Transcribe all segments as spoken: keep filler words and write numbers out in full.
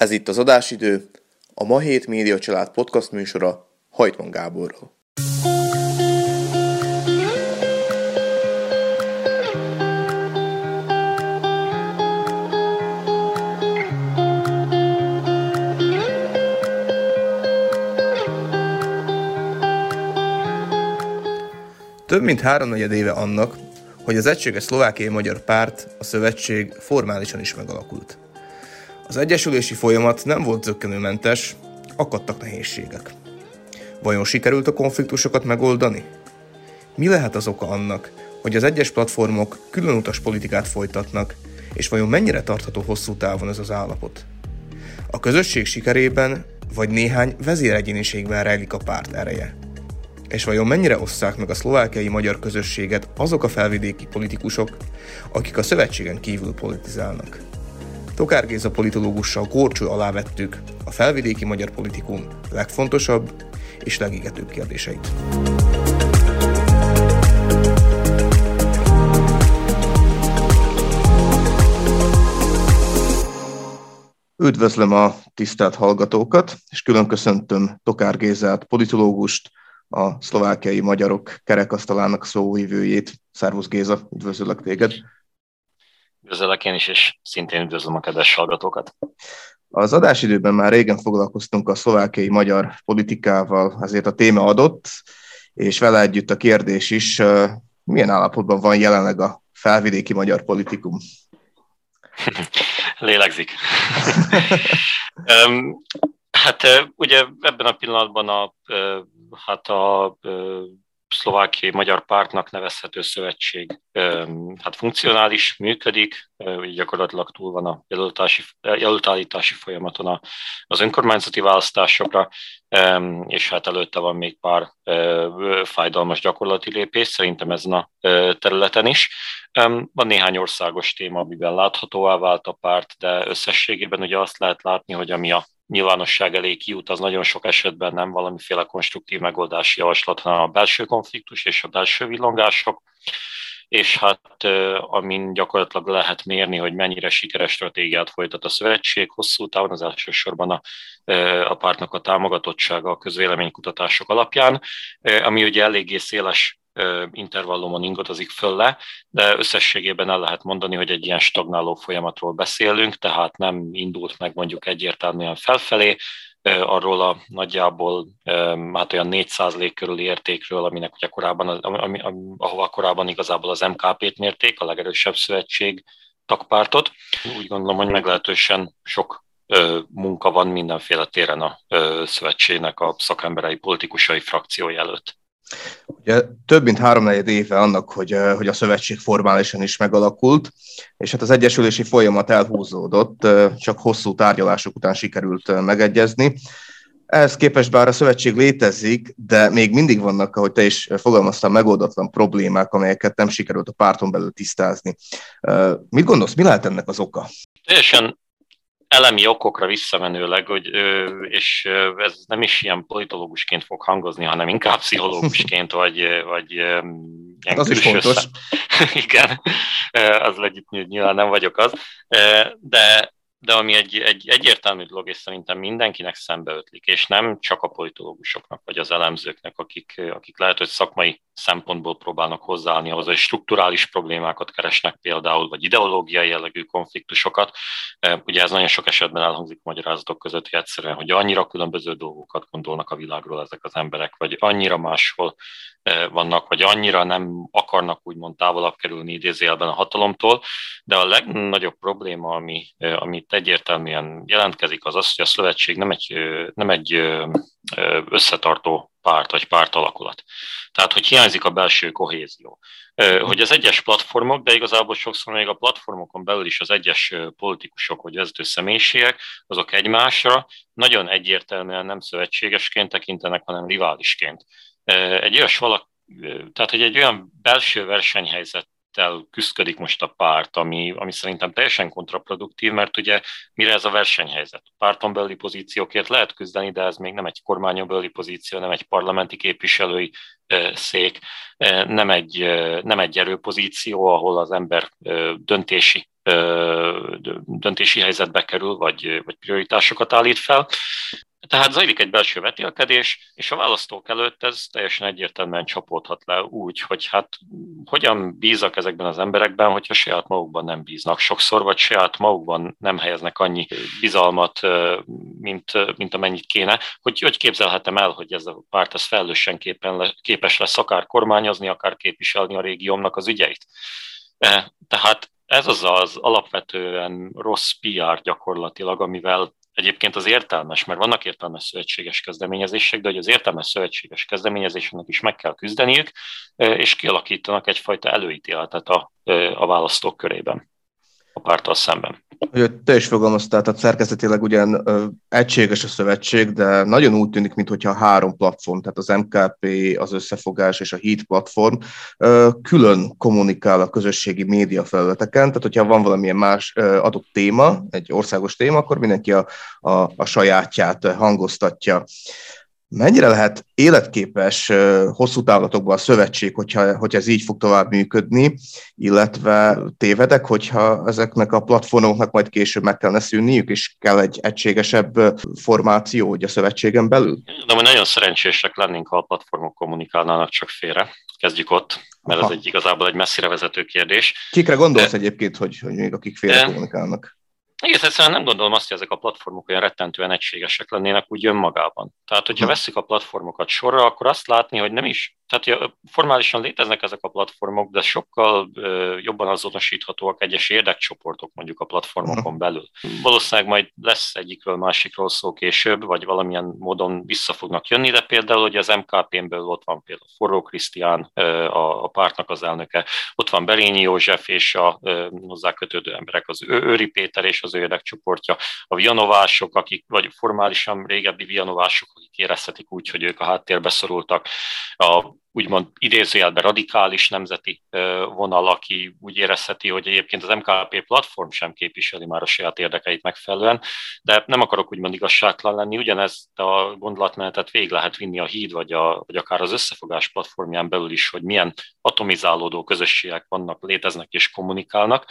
Ez itt az adásidő, a Ma Hét Média Család podcast műsora Hajtman Gáborral. Több mint háromnegyed éve annak, hogy az Egységes Szlovákiai Magyar Párt, a szövetség formálisan is megalakult. Az egyesülési folyamat nem volt zökkenőmentes, akadtak nehézségek. Vajon sikerült a konfliktusokat megoldani? Mi lehet az oka annak, hogy az egyes platformok különutas politikát folytatnak, és vajon mennyire tartható hosszú távon ez az állapot? A közösség sikerében vagy néhány vezéregyéniségben rejlik a párt ereje? És vajon mennyire osszák meg a szlovákiai magyar közösséget azok a felvidéki politikusok, akik a szövetségen kívül politizálnak? Tokár Géza politológussal górcső alá vettük a felvidéki magyar politikum legfontosabb és legégetőbb kérdéseit. Üdvözlöm a tisztelt hallgatókat, és külön köszöntöm Tokár Gézát, politológust, a szlovákiai magyarok kerekasztalának szóvivőjét. Szervusz Géza, üdvözöllek téged! Üdvözöllek én is, és szintén üdvözlöm a kedves hallgatókat! Az adásidőben már régen foglalkoztunk a szlovákiai magyar politikával, ezért a téma adott, és vele együtt a kérdés is, milyen állapotban van jelenleg a felvidéki magyar politikum? Lélegzik. Hát ugye ebben a pillanatban a, hát a szlovákiai magyar pártnak nevezhető szövetség hát funkcionális, működik, gyakorlatilag túl van a jelöltállítási folyamaton az önkormányzati választásokra, és hát előtte van még pár fájdalmas gyakorlati lépés, szerintem ezen a területen is. Van néhány országos téma, amiben láthatóvá vált a párt, de összességében ugye azt lehet látni, hogy ami a nyilvánosság elé kijut, az nagyon sok esetben nem valamiféle konstruktív megoldási javaslat, hanem a belső konfliktus és a belső villongások, és hát amin gyakorlatilag lehet mérni, hogy mennyire sikeres stratégiát folytat a szövetség, hosszú távon az elsősorban a, a pártnak a támogatottsága a közvéleménykutatások alapján, ami ugye eléggé széles intervallumon ingadozik föl le, de összességében el lehet mondani, hogy egy ilyen stagnáló folyamatról beszélünk, tehát nem indult meg mondjuk egyértelműen felfelé, arról a nagyjából hát olyan négy százalék körüli értékről, aminek ugye korábban, ami, ahova korábban igazából az em ká pét mérték, a legerősebb szövetség tagpártot. Úgy gondolom, hogy meglehetősen sok munka van mindenféle téren a szövetségnek a szakemberei, politikusai frakciói előtt. Ugye több mint háromnegyed éve annak, hogy, hogy a szövetség formálisan is megalakult, és hát az egyesülési folyamat elhúzódott, csak hosszú tárgyalások után sikerült megegyezni. Ehhez képest bár a szövetség létezik, de még mindig vannak, ahogy te is fogalmaztál, megoldatlan problémák, amelyeket nem sikerült a párton belül tisztázni. Mit gondolsz, mi lehet ennek az oka? Teljesen elemi okokra visszamenőleg, hogy, és ez nem is ilyen politológusként fog hangozni, hanem inkább pszichológusként, vagy, vagy ilyen az is fontos. Igen, az együtt nyilván nem vagyok az, de de ami egy, egy egyértelmű dolog, és szerintem mindenkinek szembeötlik, és nem csak a politológusoknak, vagy az elemzőknek, akik, akik lehet, hogy szakmai szempontból próbálnak hozzáállni ahhoz, hogy strukturális problémákat keresnek például, vagy ideológiai jellegű konfliktusokat. Ugye ez nagyon sok esetben elhangzik a magyarázatok között, hogy egyszerűen, hogy annyira különböző dolgokat gondolnak a világról ezek az emberek, vagy annyira máshol vannak, vagy annyira nem akarnak úgymond távolabb kerülni idézőjelben a hatalomtól, de a legnagyobb probléma, ami, amit egyértelműen jelentkezik, az az, hogy a szövetség nem egy, nem egy összetartó párt, vagy pártalakulat. Tehát, hogy hiányzik a belső kohézió. Hogy az egyes platformok, de igazából sokszor még a platformokon belül is az egyes politikusok, vagy vezető személyiségek, azok egymásra nagyon egyértelműen nem szövetségesként tekintenek, hanem riválisként. Egy olyas valaki, tehát, hogy egy olyan belső versenyhelyzet helyzettel küszködik most a párt, ami, ami szerintem teljesen kontraproduktív, mert ugye mire ez a versenyhelyzet? Párton belüli pozíciókért lehet küzdeni, de ez még nem egy kormányon belüli pozíció, nem egy parlamenti képviselői szék, nem egy, nem egy erőpozíció, ahol az ember döntési, döntési helyzetbe kerül, vagy, vagy prioritásokat állít fel. Tehát zajlik egy belső vetélkedés, és a választók előtt ez teljesen egyértelműen csapódhat le úgy, hogy hát hogyan bízak ezekben az emberekben, hogyha saját magukban nem bíznak sokszor, vagy saját magukban nem helyeznek annyi bizalmat, mint, mint amennyit kéne, hogy hogy képzelhetem el, hogy ez a párt ez felelősen képes lesz akár kormányozni, akár képviselni a régiómnak az ügyeit. Tehát ez az az alapvetően rossz pé er gyakorlatilag, amivel egyébként az értelmes, mert vannak értelmes szövetséges kezdeményezések, de hogy az értelmes szövetséges kezdeményezéseknek is meg kell küzdeniük, és kialakítanak egyfajta előítéletet a, a választók körében, a párttal szemben. Te is fogalmaztál, tehát szerkezetileg ugyan ö, egységes a szövetség, de nagyon úgy tűnik, mintha három platform, tehát az em ká pé, az Összefogás és a Híd platform ö, külön kommunikál a közösségi média felületeken, tehát hogyha van valamilyen más ö, adott téma, egy országos téma, akkor mindenki a, a, a sajátját hangoztatja. Mennyire lehet életképes hosszú távlatokban a szövetség, hogyha, hogyha ez így fog tovább működni, illetve tévedek, hogyha ezeknek a platformoknak majd később meg kellene szűnniük, és kell egy egységesebb formáció ugye a szövetségen belül? De nagyon szerencsések lennénk, ha a platformok kommunikálnának csak félre. Kezdjük ott, mert Aha. ez egy igazából egy messzire vezető kérdés. Kikre gondolsz De... egyébként, hogy, hogy még akik félre De... kommunikálnak? Egész egyszerűen nem gondolom azt, hogy ezek a platformok olyan rettentően egységesek lennének úgy önmagában. Tehát, hogyha vesszük a platformokat sorra, akkor azt látni, hogy nem is, tehát formálisan léteznek ezek a platformok, de sokkal ö, jobban azonosíthatóak egyes érdekcsoportok mondjuk a platformokon belül. Valószínűleg majd lesz egyikről másikról szó később, vagy valamilyen módon vissza fognak jönni, de például, hogy az em ká pén belül ott van például Forró Krisztián, a, a pártnak az elnöke, ott van Berényi József és a ö, hozzá kötődő emberek, az Őri Péter és az ő érdekcsoportja, a vianovások, akik, vagy formálisan régebbi vianovások, akik érezhetik úgy, hogy ők a háttérbe szorultak, a úgymond idézőjelben radikális nemzeti vonal, aki úgy érezheti, hogy egyébként az em ká pé platform sem képviseli már a saját érdekeit megfelelően, de nem akarok úgymond igazságtalan lenni, ugyanezt a gondolatmenetet végig lehet vinni a Híd, vagy, a, vagy akár az Összefogás platformján belül is, hogy milyen atomizálódó közösségek vannak, léteznek és kommunikálnak.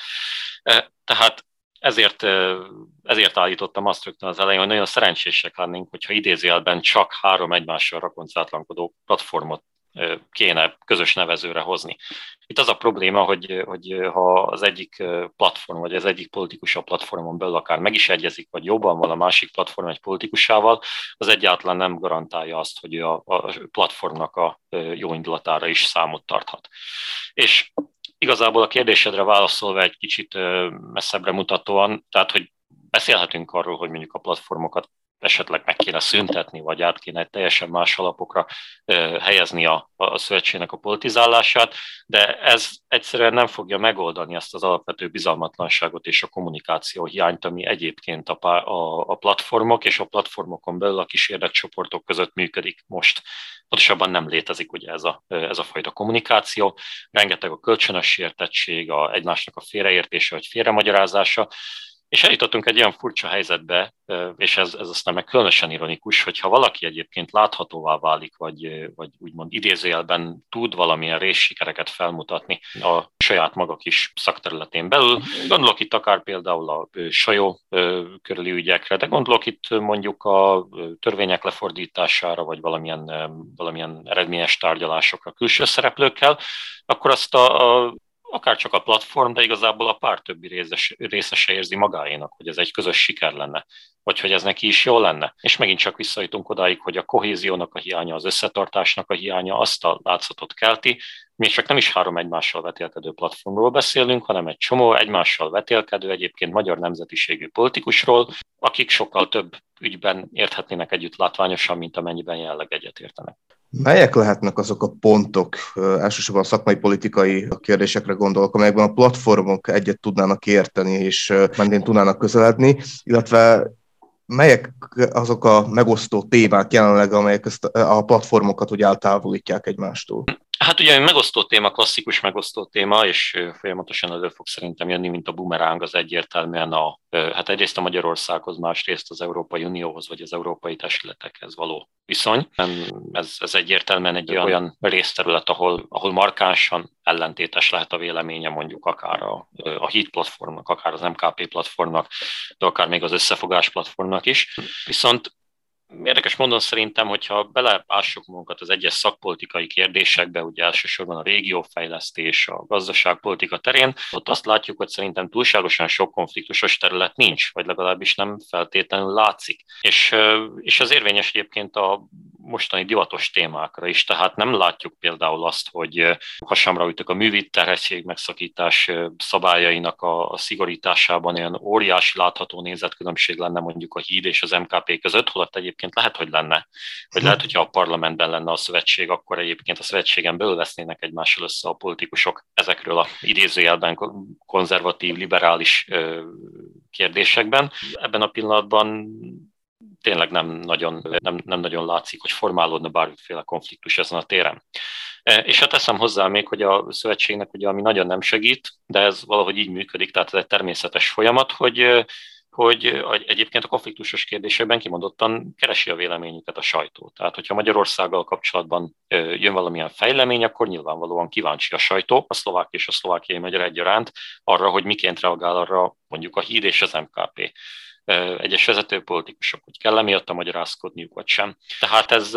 Tehát Ezért, ezért állítottam azt rögtön az elején, hogy nagyon szerencsések lennénk, hogyha idézőjelben csak három egymással rakoncátlankodó platformot kéne közös nevezőre hozni. Itt az a probléma, hogy, hogy ha az egyik platform, vagy az egyik politikus a platformon belül akár meg is egyezik, vagy jobban van a másik platform egy politikusával, az egyáltalán nem garantálja azt, hogy a, a platformnak a jó indulatára is számot tarthat. És igazából a kérdésedre válaszolva egy kicsit messzebbre mutatóan, tehát hogy beszélhetünk arról, hogy mondjuk a platformokat esetleg meg kéne szüntetni, vagy át kéne teljesen más alapokra helyezni a, a szövetségnek a politizálását, de ez egyszerűen nem fogja megoldani ezt az alapvető bizalmatlanságot és a kommunikáció hiányt, ami egyébként a, a, a platformok és a platformokon belül a kis érdekcsoportok között működik most. Pontosabban nem létezik ugye ez a, ez a fajta kommunikáció, rengeteg a kölcsönös értettség, a egymásnak a félreértése vagy félremagyarázása, és eljutottunk egy olyan furcsa helyzetbe, és ez, ez aztán meg különösen ironikus, hogyha valaki egyébként láthatóvá válik, vagy, vagy úgymond idézőjelben tud valamilyen részsikereket felmutatni a saját maga kis szakterületén belül. Gondolok itt akár például a Sajó körüli ügyekre, de gondolok itt mondjuk a törvények lefordítására, vagy valamilyen, valamilyen eredményes tárgyalásokra külső szereplőkkel, akkor azt a, a akár csak a platform, de igazából a párt többi részes, részese érzi magáénak, hogy ez egy közös siker lenne, vagy hogy ez neki is jó lenne. És megint csak visszajutunk odáig, hogy a kohéziónak a hiánya, az összetartásnak a hiánya azt a látszatot kelti, még csak nem is három egymással vetélkedő platformról beszélünk, hanem egy csomó egymással vetélkedő, egyébként magyar nemzetiségű politikusról, akik sokkal több ügyben érthetnének együtt látványosan, mint amennyiben jelenleg egyetértenek. Melyek lehetnek azok a pontok, elsősorban a szakmai politikai kérdésekre gondolok, amelyekben a platformok egyet tudnának érteni és mentén tudnának közeledni, illetve melyek azok a megosztó témák jelenleg, amelyek ezt a platformokat úgy eltávolítják egymástól? Hát ugye megosztó téma, klasszikus megosztó téma, és folyamatosan elő fog szerintem jönni, mint a bumeráng, az egyértelműen a, hát egyrészt a Magyarországhoz, másrészt az Európai Unióhoz, vagy az európai testületekhez való viszony. Ez, ez egyértelműen egy olyan részterület, ahol, ahol markánsan ellentétes lehet a véleménye mondjuk akár a, a Híd platformnak, akár az em ká pé platformnak, de akár még az Összefogás platformnak is. Viszont érdekes módon szerintem, hogyha beleássuk magunkat az egyes szakpolitikai kérdésekbe, ugye elsősorban a régiófejlesztés, a gazdaságpolitika terén, ott azt látjuk, hogy szerintem túlságosan sok konfliktusos terület nincs, vagy legalábbis nem feltétlenül látszik. És, és ez érvényes egyébként a mostani divatos témákra is, tehát nem látjuk például azt, hogy hasamra ütök a művitterhesség megszakítás szabályainak a szigorításában olyan óriási látható nézetkülönbség lenne mondjuk a Híd és az em ká pé között, holott egyébként lehet, hogy lenne. Vagy lehet, hogyha a parlamentben lenne a szövetség, akkor egyébként a szövetségen belül vesznének egymással össze a politikusok ezekről a idézőjelben konzervatív, liberális kérdésekben. Ebben a pillanatban tényleg nem nagyon, nem, nem nagyon látszik, hogy formálódna bármiféle konfliktus ezen a téren. És hát teszem hozzá még, hogy a szövetségnek ugye, ami nagyon nem segít, de ez valahogy így működik, tehát ez egy természetes folyamat, hogy, hogy egyébként a konfliktusos kérdésekben kimondottan keresi a véleményüket a sajtó. Tehát, hogyha Magyarországgal kapcsolatban jön valamilyen fejlemény, akkor nyilvánvalóan kíváncsi a sajtó, a szlovák és a szlovákiai magyar egyaránt arra, hogy miként reagál arra mondjuk a Híd és az em ká pé. Egyes vezető politikusok, hogy kell emiatt magyarázkodniuk, vagy sem. Tehát ez,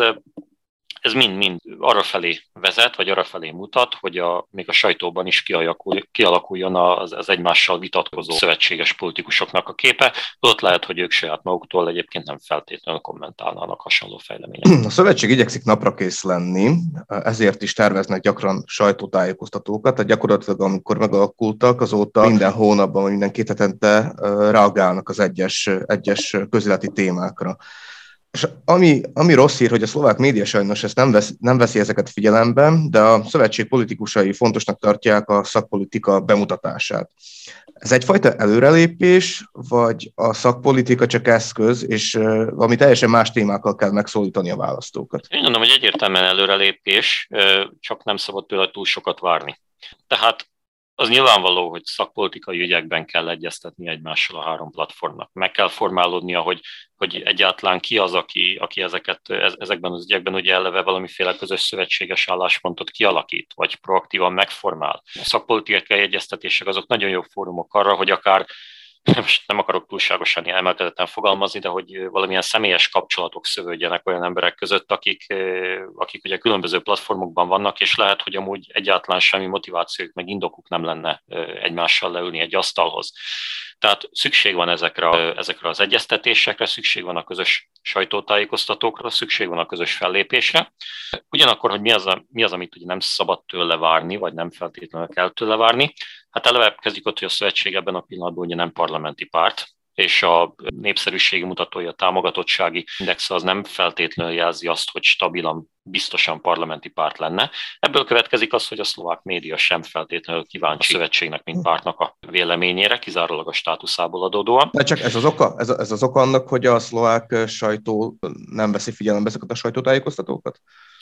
ez mind-mind arra felé vezet, vagy arra felé mutat, hogy a, még a sajtóban is kialakul, kialakuljon az, az egymással vitatkozó szövetséges politikusoknak a képe. Ott lehet, hogy ők saját maguktól egyébként nem feltétlenül kommentálnának hasonló fejleményeket. A szövetség igyekszik naprakész lenni, ezért is terveznek gyakran sajtótájékoztatókat, tehát gyakorlatilag amikor megalakultak, azóta minden hónapban, vagy minden két hetente reagálnak az egyes, egyes közéleti témákra. És ami, ami rossz hír, hogy a szlovák média sajnos ezt nem, vesz, nem veszi ezeket figyelembe, de a szövetség politikusai fontosnak tartják a szakpolitika bemutatását. Ez egyfajta előrelépés, vagy a szakpolitika csak eszköz, és valami teljesen más témákkal kell megszólítani a választókat? Én mondom, hogy egyértelműen előrelépés, csak nem szabad tőle túl sokat várni. Tehát az nyilvánvaló, hogy szakpolitikai ügyekben kell egyeztetni egymással a három platformnak. Meg kell formálódnia, hogy, hogy egyáltalán ki az, aki, aki ezeket, ezekben az ügyekben ugye eleve valamiféle közös szövetséges álláspontot kialakít, vagy proaktívan megformál. A szakpolitikai egyeztetések azok nagyon jó fórumok arra, hogy akár most nem akarok túlságosan ilyen emelkedetten fogalmazni, de hogy valamilyen személyes kapcsolatok szövődjenek olyan emberek között, akik, akik ugye különböző platformokban vannak, és lehet, hogy amúgy egyáltalán semmi motivációjuk, meg indokuk nem lenne egymással leülni egy asztalhoz. Tehát szükség van ezekre, ezekre az egyeztetésekre, szükség van a közös sajtótájékoztatókra, szükség van a közös fellépésre. Ugyanakkor, hogy mi az, a, mi az, amit ugye nem szabad tőle várni, vagy nem feltétlenül kell tőle várni, hát eleve kezdjük ott, hogy a szövetség ebben a pillanatban ugye nem parlamenti párt, és a népszerűségi mutatója, a támogatottsági indexe az nem feltétlenül jelzi azt, hogy stabilan, biztosan parlamenti párt lenne. Ebből következik az, hogy a szlovák média sem feltétlenül kíváncsi a szövetségnek, mint pártnak a véleményére, kizárólag a státuszából adódóan. De csak ez az oka, ez, ez az oka annak, hogy a szlovák sajtó nem veszi figyelembe ezeket a sajtótájékoztatókat?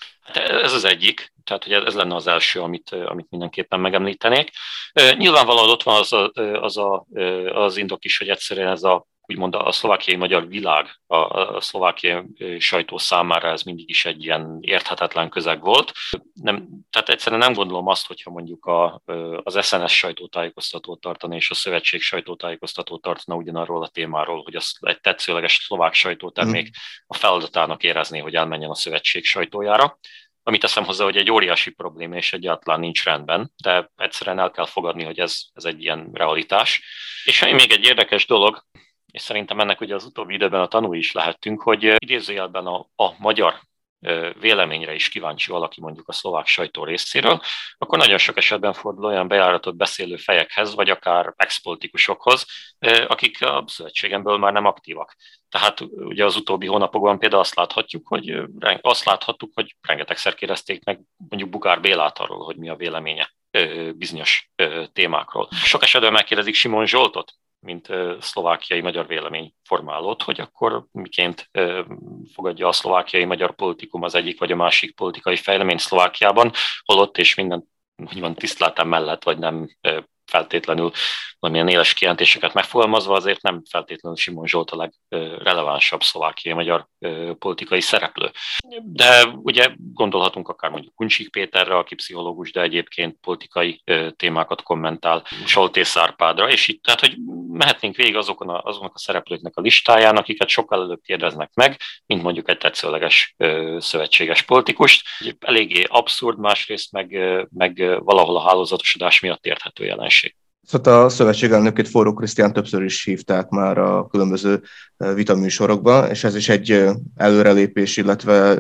Ez az egyik, tehát hogy ez lenne az első, amit, amit mindenképpen megemlítenék. Nyilvánvalóan ott van az, a, az, a, az indok is, hogy egyszerűen ez a, úgymond a szlovákiai magyar világ, a, a szlovákiai sajtó számára ez mindig is egy ilyen érthetetlen közeg volt. Nem, tehát egyszerűen nem gondolom azt, hogyha mondjuk a, az es en es sajtótájékoztatót tartana és a szövetség sajtótájékoztatót tartana ugyanarról a témáról, hogy az egy tetszőleges szlovák sajtótermék a feladatának érezné, hogy elmenjen a szövetség sajtójára. Amit teszem hozzá, hogy egy óriási probléma, és egyáltalán nincs rendben, de egyszerűen el kell fogadni, hogy ez, ez egy ilyen realitás. És még egy érdekes dolog, és szerintem ennek ugye az utóbbi időben a tanúi is lehettünk, hogy idézőjelben a, a magyar véleményre is kíváncsi valaki mondjuk a szlovák sajtó részéről, akkor nagyon sok esetben fordul olyan bejáratott beszélő fejekhez, vagy akár ex-politikusokhoz, akik a szövetségemből már nem aktívak. Tehát ugye az utóbbi hónapokban például azt láthatjuk, hogy azt láthattuk, hogy rengetegszer kérdezték meg mondjuk Bugár Bélát arról, hogy mi a véleménye bizonyos témákról. Sok esetben megkérdezik Simon Zsoltot, mint szlovákiai magyar véleményformálót, hogy akkor miként fogadja a szlovákiai magyar politikum az egyik vagy a másik politikai fejlemény Szlovákiában, holott és minden úgymond tiszteletem mellett, vagy nem feltétlenül valamilyen éles kijelentéseket megfogalmazva, azért nem feltétlenül Simon Zsolt a legrelevánsabb szlovákiai magyar politikai szereplő. De ugye gondolhatunk akár mondjuk Kuncsik Péterre, aki pszichológus, de egyébként politikai témákat kommentál, Soltész Árpádra, és itt tehát, hogy mehetnénk végig azokon a, azoknak a szereplőknek a listáján, akiket sokkal előbb kérdeznek meg, mint mondjuk egy tetszőleges szövetséges politikust. Eléggé abszurd, másrészt meg, meg valahol a hálózatosodás miatt érthető jelenség. Szóval a szövetség elnökét Forró Krisztián többször is hívták már a különböző vitaműsorokban, és ez is egy előrelépés, illetve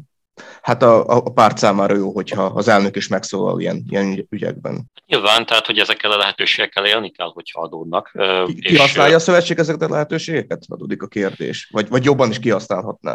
hát a, a párt számára jó, hogyha az elnök is megszólal ilyen, ilyen ügyekben. Nyilván, tehát, hogy ezekkel a lehetőségekkel élni kell, hogyha adódnak. Ki, ki használja a szövetség ezeket a lehetőségeket? Adódik a kérdés. Vagy, vagy jobban is kihasználhatná?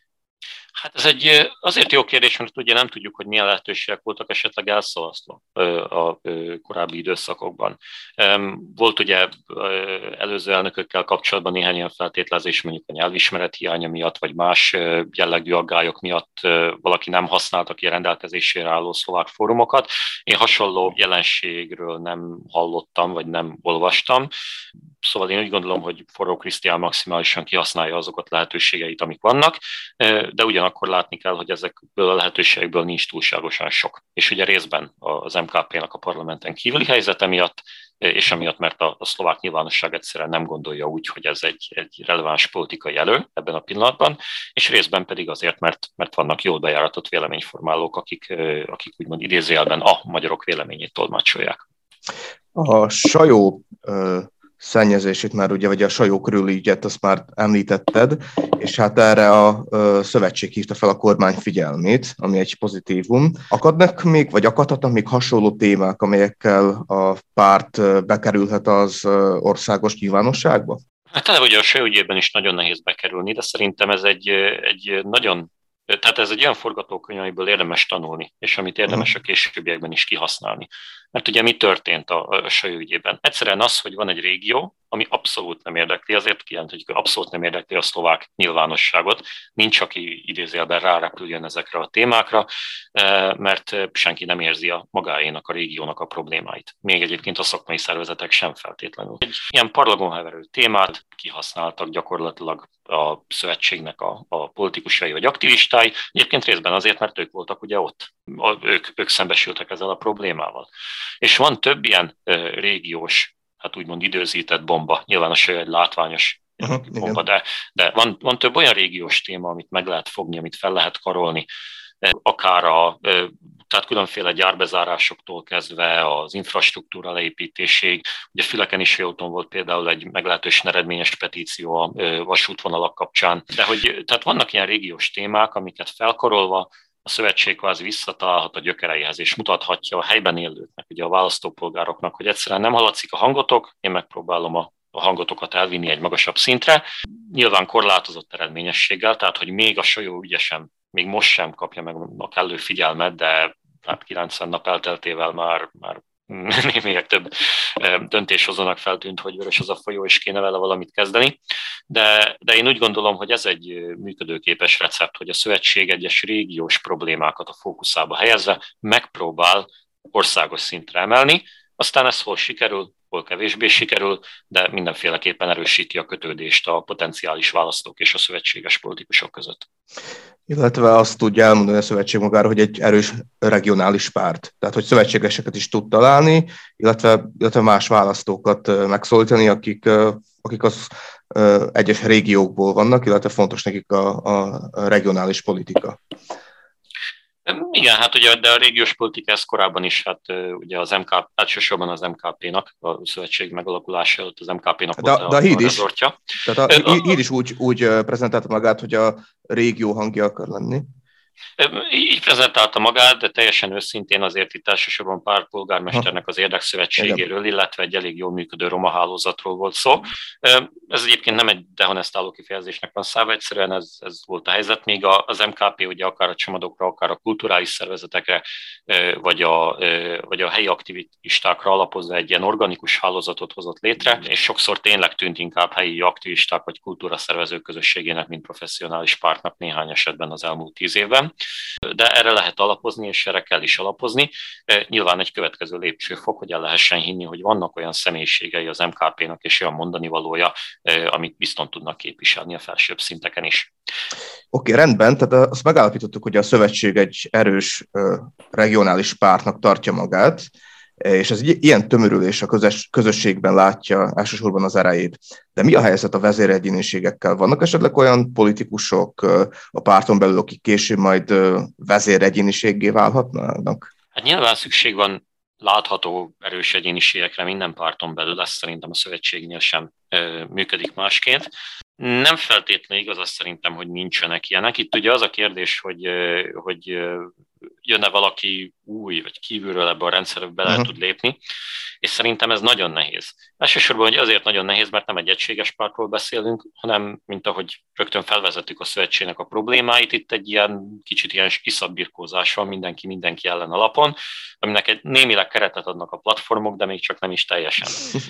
Hát ez egy azért jó kérdés, mert ugye nem tudjuk, hogy milyen lehetőségek voltak esetleg elszalasztva a korábbi időszakokban. Volt ugye előző elnökökkel kapcsolatban néhány ilyen feltételezés, mondjuk a nyelvismeret hiánya miatt, vagy más jellegű aggályok miatt valaki nem használta ki a rendelkezésére álló szlovák fórumokat. Én hasonló jelenségről nem hallottam, vagy nem olvastam. Szóval én úgy gondolom, hogy Forró Krisztián maximálisan kihasználja azokat lehetőségeit, amik vannak, de ugyanakkor látni kell, hogy ezekből a lehetőségekből nincs túlságosan sok. És ugye részben az em ká pé-nak a parlamenten kívüli helyzete miatt, és amiatt, mert a, a szlovák nyilvánosság egyszerűen nem gondolja úgy, hogy ez egy, egy releváns politikai elő ebben a pillanatban, és részben pedig azért, mert, mert vannak jól bejáratott véleményformálók, akik, akik úgymond idézőjelben a magyarok véleményét tolmácsolják. A Sajó szennyezését már ugye, vagy a Sajó körüli ügyet, azt már említetted, és hát erre a ö, szövetség hívta fel a kormány figyelmét, ami egy pozitívum. Akadnak még, vagy akadhatnak még hasonló témák, amelyekkel a párt bekerülhet az országos nyilvánosságba? Hát tényleg ugye a Sajó ügyében is nagyon nehéz bekerülni, de szerintem ez egy, egy nagyon Tehát ez egy olyan forgatókönyv, amiből érdemes tanulni, és amit érdemes a későbbiekben is kihasználni. Mert ugye mi történt a, a Sajó ügyében? Egyszerűen az, hogy van egy régió, ami abszolút nem érdekli, azért kijelentjük, hogy abszolút nem érdekli a szlovák nyilvánosságot. Nincs, aki idézőjelben rárepüljön ezekre a témákra, mert senki nem érzi a magáénak, a régiónak a problémáit. Még egyébként a szakmai szervezetek sem feltétlenül. Egy ilyen parlagon heverő témát kihasználtak gyakorlatilag a szövetségnek a, a politikusai vagy aktivistái, egyébként részben azért, mert ők voltak ugye ott. A, ők, ők szembesültek ezzel a problémával. És van több ilyen uh, régiós, hát úgymond időzített bomba, nyilván a Sajó egy látványos uh-huh, bomba, de, de van, van több olyan régiós téma, amit meg lehet fogni, amit fel lehet karolni, akár a, tehát különféle gyárbezárásoktól kezdve az infrastruktúra leépítésig. Ugye Füleken-Sióton volt például egy meglehetősen eredményes petíció a vasútvonalak kapcsán. De hogy, tehát vannak ilyen régiós témák, amiket felkarolva a szövetség kvázi visszatalálhat a gyökereihez, és mutathatja a helyben élőknek, ugye a választópolgároknak, hogy egyszerűen nem hallatszik a hangotok, én megpróbálom a a hangotokat elvinni egy magasabb szintre. Nyilván korlátozott eredményességgel, tehát hogy még a Sajó ügye sem, még most sem kapja meg a kellő figyelmet, de hát kilencven nap elteltével már, már még több döntéshozónak feltűnt, hogy vörös az a folyó, és kéne vele valamit kezdeni. De, de én úgy gondolom, hogy ez egy működőképes recept, hogy a szövetség egyes régiós problémákat a fókuszába helyezve megpróbál országos szintre emelni, aztán ez hol sikerül, hol kevésbé sikerül, de mindenféleképpen erősíti a kötődést a potenciális választók és a szövetséges politikusok között. Illetve azt tudja elmondani a szövetség magára, hogy egy erős regionális párt. Tehát, hogy szövetségeseket is tud találni, illetve, illetve más választókat megszólítani, akik, akik az egyes régiókból vannak, illetve fontos nekik a, a regionális politika. Igen, hát ugye, de a régiós politika ez korábban is, hát ugye az em ká, elsősorban az em ká pé-nak, a szövetség megalakulása előtt az em ká pé-nak volt de, a, de a híd a is, rezortja. Tehát a, a híd is úgy, úgy prezentálta magát, hogy a régió hangja akar lenni. Így prezentálta magát, de teljesen őszintén azért itt elsősorban pár polgármesternek az érdekszövetségéről, illetve egy elég jól működő roma hálózatról volt szó. Ez egyébként nem egy dehonestáló kifejezésnek van száva, egyszerűen ez, ez volt a helyzet, még az em ká pé ugye akár a csomadokra, akár a kulturális szervezetekre, vagy a, vagy a helyi aktivistákra alapozva egy ilyen organikus hálózatot hozott létre, és sokszor tényleg tűnt inkább helyi aktivisták vagy kultúraszervezők közösségének, mint professzionális pártnak néhány esetben az elmúlt tíz évben. De erre lehet alapozni, és erre kell is alapozni. Nyilván egy következő lépcsőfok, hogy el lehessen hinni, hogy vannak olyan személyiségei az em ká pének és olyan mondani valója, amit bizton tudnak képviselni a felsőbb szinteken is. Oké, okay, rendben, tehát azt megállapítottuk, hogy a szövetség egy erős regionális pártnak tartja magát, és ez ilyen tömörülés a közös, közösségben látja elsősorban az erejét. De mi a helyzet a vezéregyéniségekkel? Vannak esetleg olyan politikusok a párton belül, akik később majd vezéregyéniséggé válhatnának? Hát nyilván szükség van látható erős egyéniségekre minden párton belül, ez szerintem a szövetségnél sem ö, működik másként. Nem feltétlenül igaz az szerintem, hogy nincsenek ilyenek. Itt ugye az a kérdés, hogy, hogy jönne valaki új, vagy kívülről ebbe a rendszerbe bele uh-huh. tud lépni, és szerintem ez nagyon nehéz. Elsősorban hogy azért nagyon nehéz, mert nem egy egységes pártról beszélünk, hanem, mint ahogy rögtön felvezettük a szövetségnek a problémáit, itt egy ilyen kicsit ilyen iszabbirkózás van mindenki mindenki ellen alapon, aminek egy némileg keretet adnak a platformok, de még csak nem is teljesen.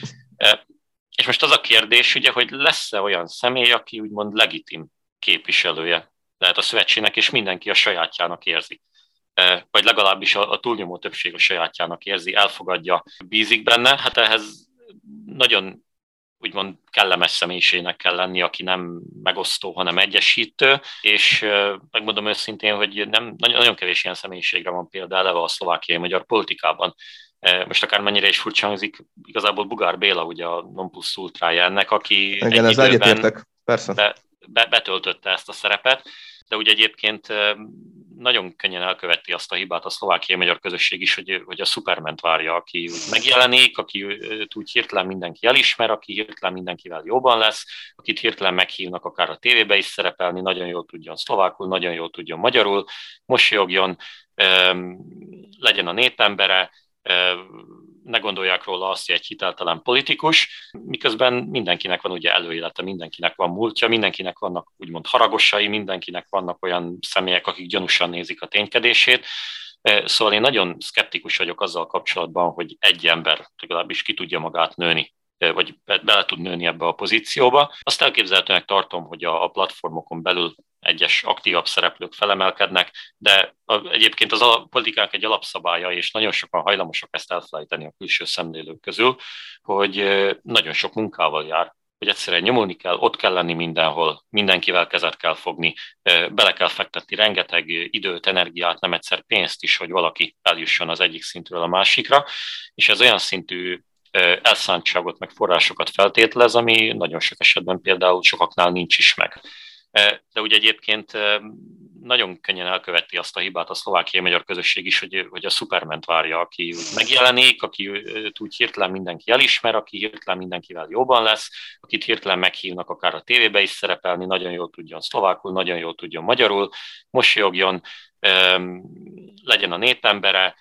És most az a kérdés, ugye, hogy lesz-e olyan személy, aki úgymond legitim képviselője lehet a szövetségnek, és mindenki a sajátjának érzi. Vagy legalábbis a, a túlnyomó többség a sajátjának érzi, elfogadja, bízik benne. Hát ehhez nagyon úgymond kellemes személyiségnek kell lenni, aki nem megosztó, hanem egyesítő, és megmondom őszintén, hogy nem, nagyon kevés ilyen személyiségre van példa eleve a szlovákiai magyar politikában. Most akármennyire is furcsa hangzik, igazából Bugár Béla ugye a non plus ultrája ennek, aki igen, egy időben persze. Be, be, betöltötte ezt a szerepet, de ugye egyébként nagyon könnyen elköveti azt a hibát a szlovákiai magyar közösség is, hogy, hogy a Superment várja, aki úgy megjelenik, aki úgy hirtelen mindenki elismer, aki hirtelen mindenkivel jóban lesz, akit hirtelen meghívnak akár a tévébe is szerepelni, nagyon jól tudjon szlovákul, nagyon jól tudjon magyarul, mosolyogjon, legyen a népembere, ne gondolják róla azt, hogy egy hiteltelen politikus, miközben mindenkinek van ugye előélete, mindenkinek van múltja, mindenkinek vannak úgymond haragosai, mindenkinek vannak olyan személyek, akik gyanúsan nézik a ténykedését. Szóval én nagyon szkeptikus vagyok azzal kapcsolatban, hogy egy ember legalábbis ki tudja magát nőni, vagy bele tud nőni ebbe a pozícióba. Azt elképzelhetőnek tartom, hogy a platformokon belül egyes aktívabb szereplők felemelkednek, de a, egyébként az a politikánk egy alapszabálya, és nagyon sokan hajlamosak ezt elfelejteni a külső szemlélők közül, hogy nagyon sok munkával jár, hogy egyszerűen nyomulni kell, ott kell lenni mindenhol, mindenkivel kezet kell fogni, bele kell fektetni rengeteg időt, energiát, nem egyszer pénzt is, hogy valaki eljusson az egyik szintről a másikra, és ez olyan szintű elszántságot, meg forrásokat feltételez, ami nagyon sok esetben például sokaknál nincs is meg. De ugye egyébként nagyon könnyen elköveti azt a hibát a szlovákiai magyar közösség is, hogy, hogy a Superment várja, aki megjelenik, aki úgy hirtelen mindenki elismer, aki hirtelen mindenkivel jóban lesz, akit hirtelen meghívnak akár a tévébe is szerepelni, nagyon jól tudjon szlovákul, nagyon jól tudjon magyarul, mosolyogjon, legyen a népembere,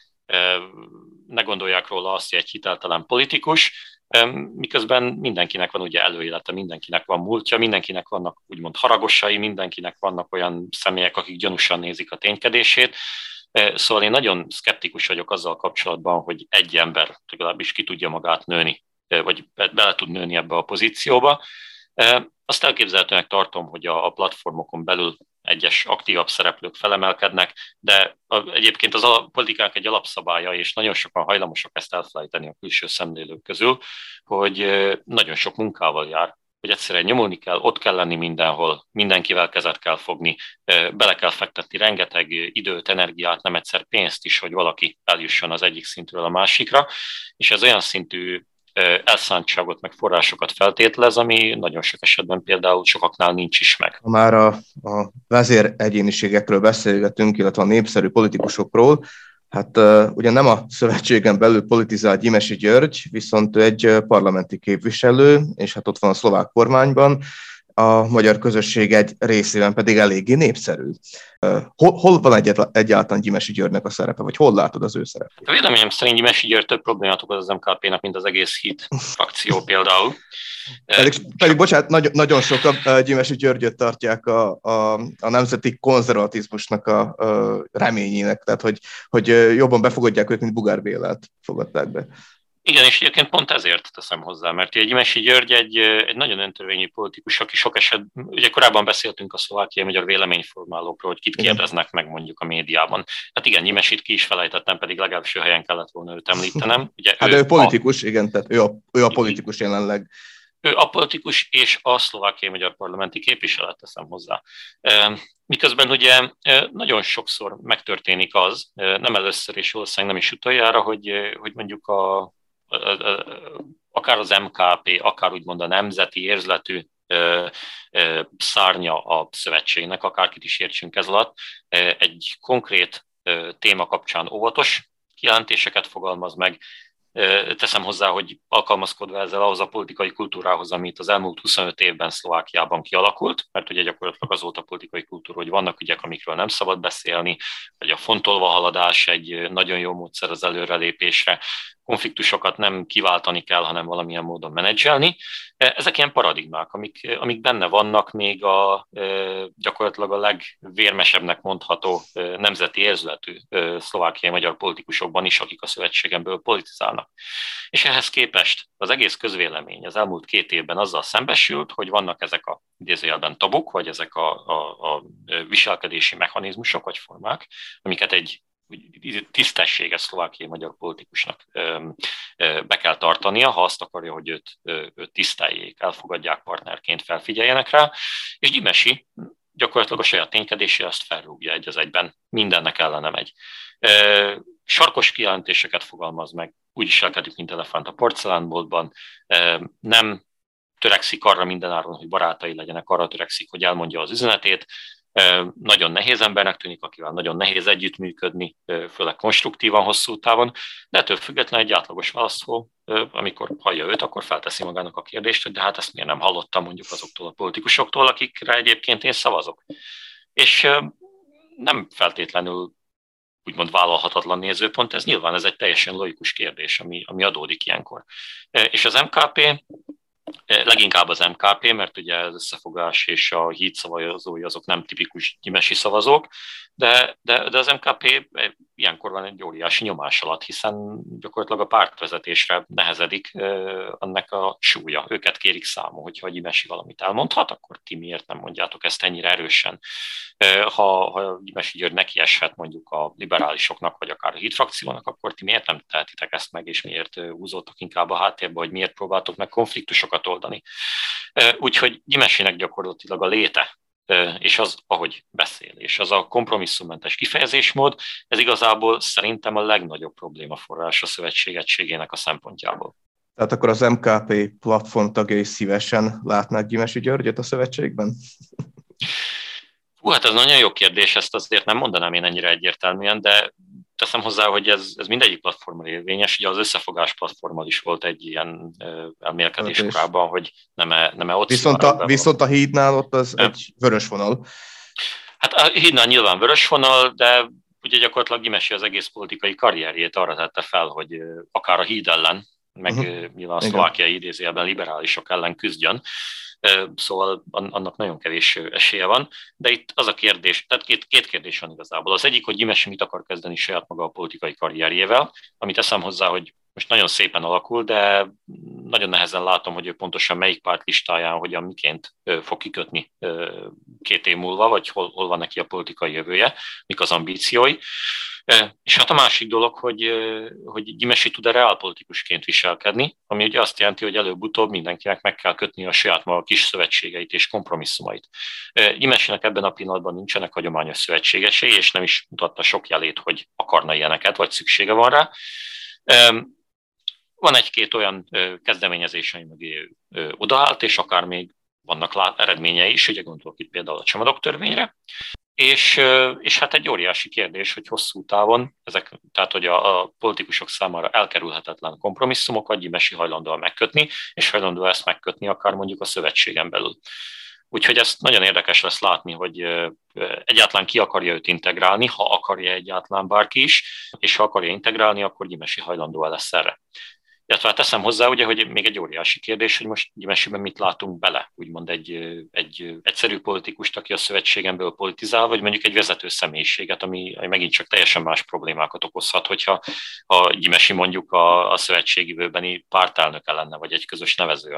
ne gondolják róla azt, hogy egy hiteltelen politikus, miközben mindenkinek van ugye előélete, mindenkinek van múltja, mindenkinek vannak úgymond haragosai, mindenkinek vannak olyan személyek, akik gyanúsan nézik a ténykedését. Szóval én nagyon szkeptikus vagyok azzal kapcsolatban, hogy egy ember legalábbis ki tudja magát nőni, vagy bele tud nőni ebbe a pozícióba. Azt elképzelhetőnek tartom, hogy a platformokon belül egyes aktívabb szereplők felemelkednek, de a, egyébként az a politikánk egy alapszabálya, és nagyon sokan hajlamosak ezt elfelejteni a külső szemlélők közül, hogy nagyon sok munkával jár, hogy egyszerűen nyomulni kell, ott kell lenni mindenhol, mindenkivel kezet kell fogni, bele kell fektetni rengeteg időt, energiát, nem egyszer pénzt is, hogy valaki eljusson az egyik szintről a másikra, és ez olyan szintű elszántságot, meg forrásokat feltételez, ami nagyon sok esetben például sokaknál nincs is meg. Ha már a, a vezér egyéniségekről beszélgetünk, illetve a népszerű politikusokról, hát uh, ugye nem a szövetségen belül politizál Gyimesi György, viszont ő egy parlamenti képviselő, és hát ott van a szlovák kormányban. a magyar közösség egy részében pedig eléggé népszerű. Hol, hol van egyetlen, egyáltalán Gyimesi Györgynek a szerepe, vagy hol látod az ő szerepét? A véleményem szerint Gyimesi György több problémát okoz az em ká pé-nak, mint az egész hit frakció például. Pedig, pedig bocsánat, nagyon, nagyon sokan Gyimesi Györgyöt tartják a, a, a nemzeti konzervatizmusnak a, a reményének, tehát hogy, hogy jobban befogadják őt, mint Bugár Bélát fogadták be. Igen, és egyébként pont ezért teszem hozzá, mert ugye Gyimesi György egy, egy nagyon öntörvényű politikus, aki sok eset, ugye korábban beszéltünk a szlovákiai magyar véleményformálókról, hogy kit kérdeznek meg mondjuk a médiában. Hát igen, Gyimesit ki is felejtettem, pedig legalábbis helyen kellett volna őt említenem. Ugye hát ő, ő politikus, a, igen, tehát ő a, ő a politikus jelenleg. Ő a politikus és a szlovákiai magyar parlamenti képviselet, teszem hozzá. Miközben ugye nagyon sokszor megtörténik az, nem először és valószínűleg nem is utoljára, hogy, hogy mondjuk a akár az em ká pé, akár úgymond a nemzeti érzletű szárnya a szövetségnek, akárkit is értsünk ez alatt, egy konkrét téma kapcsán óvatos kijelentéseket fogalmaz meg. Teszem hozzá, hogy alkalmazkodva ezzel ahhoz a politikai kultúrához, amit az elmúlt huszonöt évben Szlovákiában kialakult, mert ugye gyakorlatilag az volt a politikai kultúra, hogy vannak ügyek, amikről nem szabad beszélni, vagy a fontolva haladás egy nagyon jó módszer az előrelépésre, konfliktusokat nem kiváltani kell, hanem valamilyen módon menedzselni. Ezek ilyen paradigmák, amik, amik benne vannak még a gyakorlatilag a legvérmesebbnek mondható nemzeti érzületű szlovákiai magyar politikusokban is, akik a szövetségemből politizálnak. És ehhez képest az egész közvélemény az elmúlt két évben azzal szembesült, hogy vannak ezek a idézőjelben tabuk, vagy ezek a, a, a viselkedési mechanizmusok, vagy formák, amiket egy tisztességes szlovákiai magyar politikusnak be kell tartania, ha azt akarja, hogy őt, őt tiszteljék, elfogadják partnerként, felfigyeljenek rá, és Gyimesi gyakorlatilag a saját ténykedésé azt felrúgja egy az egyben, mindennek ellene megy. Sarkos kijelentéseket fogalmaz meg, úgy viselkedik, mint elefánt a porcelánboltban, nem törekszik arra mindenáron, hogy barátai legyenek, arra törekszik, hogy elmondja az üzenetét. Nagyon nehéz embernek tűnik, akivel nagyon nehéz együttműködni, főleg konstruktívan, hosszú távon, de ettől függetlenül egy átlagos választó, amikor hallja őt, akkor felteszi magának a kérdést, hogy de hát ezt miért nem hallottam mondjuk azoktól a politikusoktól, akikre egyébként én szavazok. És nem feltétlenül úgymond vállalhatatlan nézőpont, ez nyilván ez egy teljesen logikus kérdés, ami, ami adódik ilyenkor. És az em ká pé, leginkább az em ká pé, mert ugye az összefogás és a híd szavazói azok nem tipikus gyimesi szavazók, de, de, de az em ká pé ilyenkor van egy óriási nyomás alatt, hiszen gyakorlatilag a pártvezetésre nehezedik annak a súlya. Őket kérik számon, hogyha a Gyimesi valamit elmondhat, akkor ti miért nem mondjátok ezt ennyire erősen. Ha, ha Gyimesi György nekieshet mondjuk a liberálisoknak, vagy akár a híd frakciónak, akkor ti miért nem tehetitek ezt meg, és miért húzódtok inkább a háttérbe, hogy miért próbáltok meg konfliktusokat oldani. Úgyhogy Gyimesinek gyakorlatilag a léte, és az, ahogy beszél, és az a kompromisszummentes kifejezésmód, ez igazából szerintem a legnagyobb problémaforrás a szövetség egységének a szempontjából. Tehát akkor az em ká pé platform tagjai szívesen látnák Gyimesi Györgyöt a szövetségben? Hú, hát ez nagyon jó kérdés, ezt azért nem mondanám én ennyire egyértelműen, de teszem hozzá, hogy ez, ez mindegyik platformon érvényes. Ugye az összefogás platformon is volt egy ilyen elmélkedés korábban, hogy nem-e, nem-e ott viszont a, viszont a hídnál ott az nem. Egy vörös vonal. Hát a hídnál nyilván vörös vonal, de ugye gyakorlatilag Gyimesi az egész politikai karrierjét arra tette fel, hogy akár a híd ellen, meg uh-huh. nyilván a szlovákiai idézőjelben liberálisok ellen küzdjön. Szóval annak nagyon kevés esélye van, de itt az a kérdés, tehát két, két kérdés van igazából. Az egyik, hogy Gyimesi mit akar kezdeni saját maga a politikai karrierjével, amit teszem hozzá, hogy most nagyon szépen alakul, de nagyon nehezen látom, hogy ő pontosan melyik párt listáján, hogyan miként fog kikötni két év múlva, vagy hol, hol van neki a politikai jövője, mik az ambíciói. És hát a másik dolog, hogy, hogy Gyimesi tud-e reálpolitikusként viselkedni, ami ugye azt jelenti, hogy előbb-utóbb mindenkinek meg kell kötni a saját maga kis szövetségeit és kompromisszumait. Gyimesinek ebben a pillanatban nincsenek hagyományos szövetségesei, és nem is mutatta sok jelét, hogy akarna ilyeneket, vagy szüksége van rá. Van egy-két olyan kezdeményezés, ami mögé odaállt, és akár még vannak eredményei is, ugye gondolok itt például a csamadok törvényre. És, és hát egy óriási kérdés, hogy hosszú távon, ezek, tehát hogy a, a politikusok számára elkerülhetetlen kompromisszumokat Gyimesi hajlandó megkötni, és hajlandó ezt megkötni akár mondjuk a szövetségen belül. Úgyhogy ezt nagyon érdekes lesz látni, hogy egyáltalán ki akarja őt integrálni, ha akarja egyáltalán bárki is, és ha akarja integrálni, akkor Gyimesi hajlandó lesz erre. Illetve hát teszem hozzá, ugye, hogy még egy óriási kérdés, hogy most Gyimesiben mit látunk bele, úgymond egy, egy egyszerű politikust, aki a szövetségen belül politizál, vagy mondjuk egy vezető személyiséget, ami, ami megint csak teljesen más problémákat okozhat, hogyha a Gyimesi mondjuk a, a szövetségivőbeni pártelnöke lenne, vagy egy közös nevező,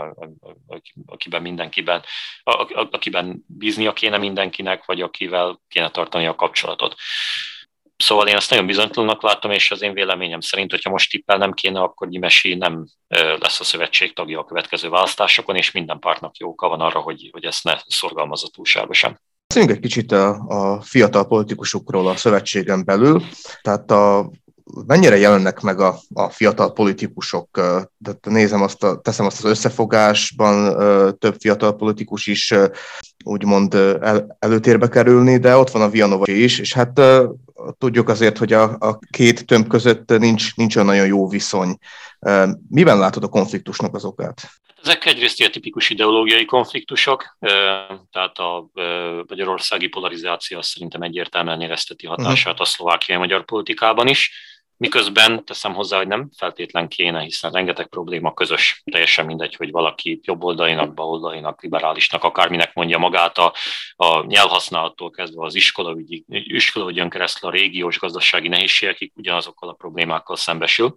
akiben mindenkiben, akiben bíznia kéne mindenkinek, vagy akivel kéne tartani a kapcsolatot. Szóval én ezt nagyon bizonytalannak látom, és az én véleményem szerint, hogyha most tippelnem kéne, akkor Gyimesi nem lesz a szövetség tagja a következő választásokon, és minden pártnak jó oka van arra, hogy, hogy ezt ne szorgalmazza túlságosan. Beszéljünk egy kicsit a, a fiatal politikusokról a szövetségen belül. Tehát a, mennyire jelennek meg a, a fiatal politikusok? Tehát nézem azt a, teszem azt az összefogásban, több fiatal politikus is úgymond el, előtérbe kerülni, de ott van a Vianova is, és hát tudjuk azért, hogy a, a két tömb között nincs, nincs olyan nagyon jó viszony. Miben látod a konfliktusnak az okát? Ezek egyrészt ilyen tipikus ideológiai konfliktusok, tehát a magyarországi polarizáció szerintem egyértelműen érezteti hatását a szlovákiai magyar politikában is, miközben teszem hozzá, hogy nem feltétlen kéne, hiszen rengeteg probléma közös, teljesen mindegy, hogy valaki jobboldalinak, baloldalinak, liberálisnak, akárminek mondja magát a, a nyelvhasználattól kezdve az iskolaügyi, iskolaügyön keresztül a régiós gazdasági nehézségekig ugyanazokkal a problémákkal szembesül.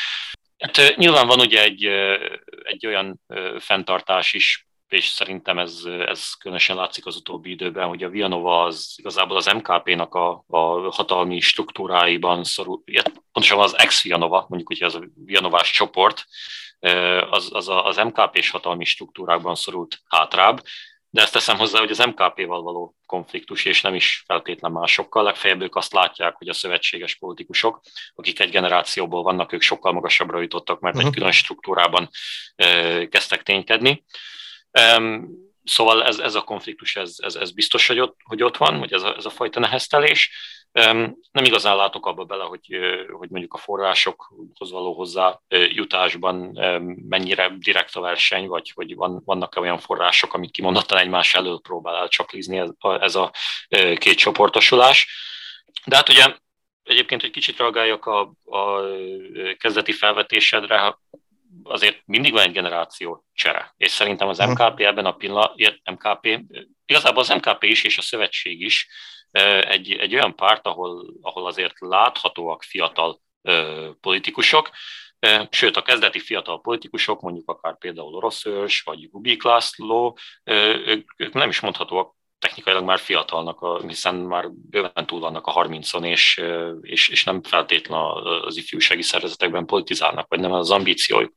Hát, nyilván van ugye egy, egy olyan fenntartás is, és szerintem ez, ez különösen látszik az utóbbi időben, hogy a Vianova az igazából az em ká pé-nak a, a hatalmi struktúráiban szorul, pontosabban az ex-Vianova, mondjuk ugye az a Vianovás csoport, az, az az em ká pés hatalmi struktúrákban szorult hátrább, de ezt teszem hozzá, hogy az em ká pé-val való konfliktus, és nem is feltétlen másokkal, legfeljebb ők azt látják, hogy a szövetséges politikusok, akik egy generációból vannak, ők sokkal magasabbra jutottak, mert uh-huh. egy külön struktúrában uh, kezdtek ténykedni. Um, szóval ez, ez a konfliktus, ez, ez, ez biztos, hogy ott, hogy ott van, hogy ez a, ez a fajta neheztelés. Um, nem igazán látok abba bele, hogy, hogy mondjuk a forrásokhoz való hozzájutásban um, mennyire direkt a verseny, vagy hogy van, vannak-e olyan források, amik kimondottan egymás elől próbál elcsaklizni ez a, ez a két csoportosulás. De hát ugye egyébként, hogy kicsit reagáljak a, a kezdeti felvetésedre, azért mindig van egy generáció csere, és szerintem az em ká pé ebben a pillanatban, em ká pé, igazából az em ká pé is és a szövetség is egy, egy olyan párt, ahol, ahol azért láthatóak fiatal ö, politikusok, sőt a kezdeti fiatal politikusok, mondjuk akár például Orosz Őrs vagy Kubik László, ők, ők nem is mondhatóak technikailag már fiatalnak, hiszen már bőven túl vannak a harmincon, és, és, és nem feltétlenül az ifjúsági szervezetekben politizálnak, vagy nem az ambíciójuk.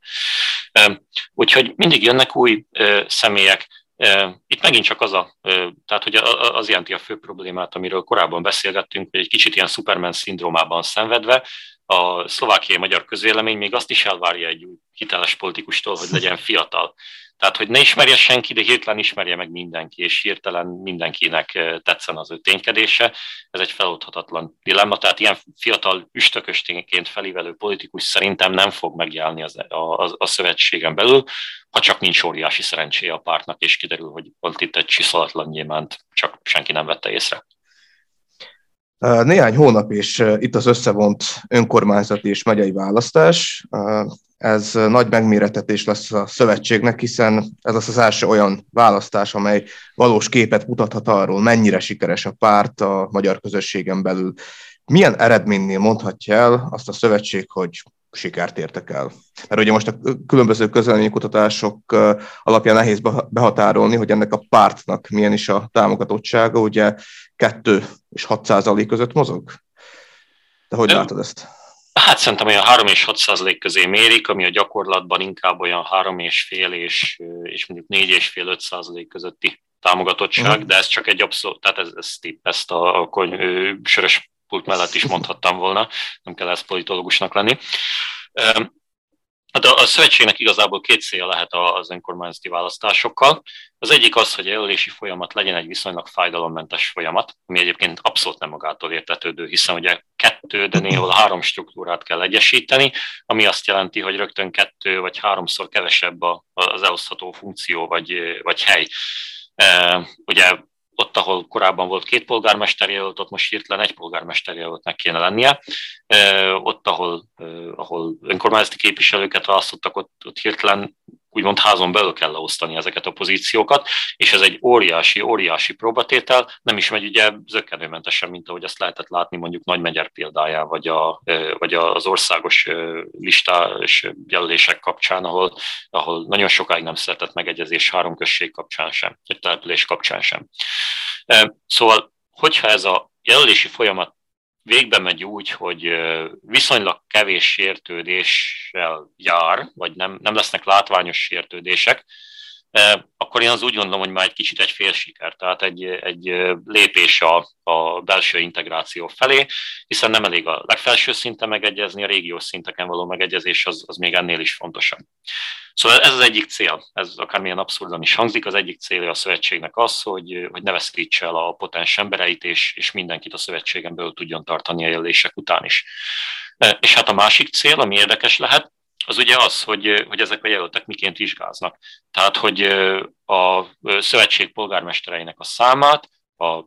Úgyhogy mindig jönnek új személyek. Itt megint csak az a, tehát hogy az jelenti a fő problémát, amiről korábban beszélgettünk, hogy egy kicsit ilyen Superman szindrómában szenvedve, a szlovákiai magyar közvélemény még azt is elvárja egy új hiteles politikustól, hogy legyen fiatal. Tehát, hogy ne ismerje senki, de hirtelen ismerje meg mindenki, és hirtelen mindenkinek tetszen az ő ténykedése. Ez egy feloldhatatlan dilemma. Tehát ilyen fiatal üstökösténként felívelő politikus szerintem nem fog megjelenni az, a, a, a szövetségen belül, ha csak nincs óriási szerencséje a pártnak, és kiderül, hogy volt itt egy csiszolatlan gyémánt, csak senki nem vette észre. Néhány hónap és itt az összevont önkormányzati és megyei választás. Ez nagy megmérettetés lesz a szövetségnek, hiszen ez lesz az első olyan választás, amely valós képet mutathat arról, mennyire sikeres a párt a magyar közösségen belül. Milyen eredménynél mondhatja el azt a szövetség, hogy sikert értek el? Mert ugye most a különböző közvéleménykutatások alapján nehéz behatárolni, hogy ennek a pártnak milyen is a támogatottsága, ugye kettő és hat százalék között mozog? De hogy Ön... látod ezt? Hát szerintem olyan három és hat százalék közé mérik, ami a gyakorlatban inkább olyan három és fél és, és mondjuk négy és fél öt százalék közötti támogatottság, uh-huh. de ez csak egy abszolút, tehát ez, ez tipp, ezt a, a kony, ő, sörös pult mellett is mondhattam volna, nem kell ezt politológusnak lenni. Hát a, a szövetségnek igazából két célja lehet az önkormányzati választásokkal. Az egyik az, hogy a jelölési folyamat legyen egy viszonylag fájdalommentes folyamat, ami egyébként abszolút nem magától értetődő, hiszen ugye kettő, de néhol három struktúrát kell egyesíteni, ami azt jelenti, hogy rögtön kettő vagy háromszor kevesebb az elosztható funkció vagy, vagy hely. Ugye ott, ahol korábban volt két polgármester jelölt, ott most hirtelen egy polgármester jelöltnek kéne lennie. Ott, ahol, ahol önkormányzati képviselőket választottak, ott, ott hirtelen úgymond házon belül kell leosztani ezeket a pozíciókat, és ez egy óriási, óriási próbatétel, nem is megy ugye zökkenőmentesen, mint ahogy azt lehetett látni mondjuk Nagymegyer példáján, vagy, a, vagy az országos listás jelölések kapcsán, ahol, ahol nagyon sokáig nem született megegyezés három község kapcsán sem, egy település kapcsán sem. Szóval, hogyha ez a jelölési folyamat végbe megy úgy, hogy viszonylag kevés sértődéssel jár, vagy nem, nem lesznek látványos sértődések, akkor én az úgy gondolom, hogy már egy kicsit egy félsiker, tehát egy, egy lépés a, a belső integráció felé, hiszen nem elég a legfelső szinten megegyezni, a régiós szinteken való megegyezés az, az még ennél is fontosabb. Szóval ez az egyik cél, ez akármilyen abszurdan is hangzik, az egyik célja a szövetségnek az, hogy, hogy ne veszítse el a potens embereit, és, és mindenkit a szövetségen belül tudjon tartani a jelölések után is. És hát a másik cél, ami érdekes lehet, az ugye az, hogy, hogy ezek a jelöltek miként vizsgáznak. Tehát, hogy a szövetség polgármestereinek a számát a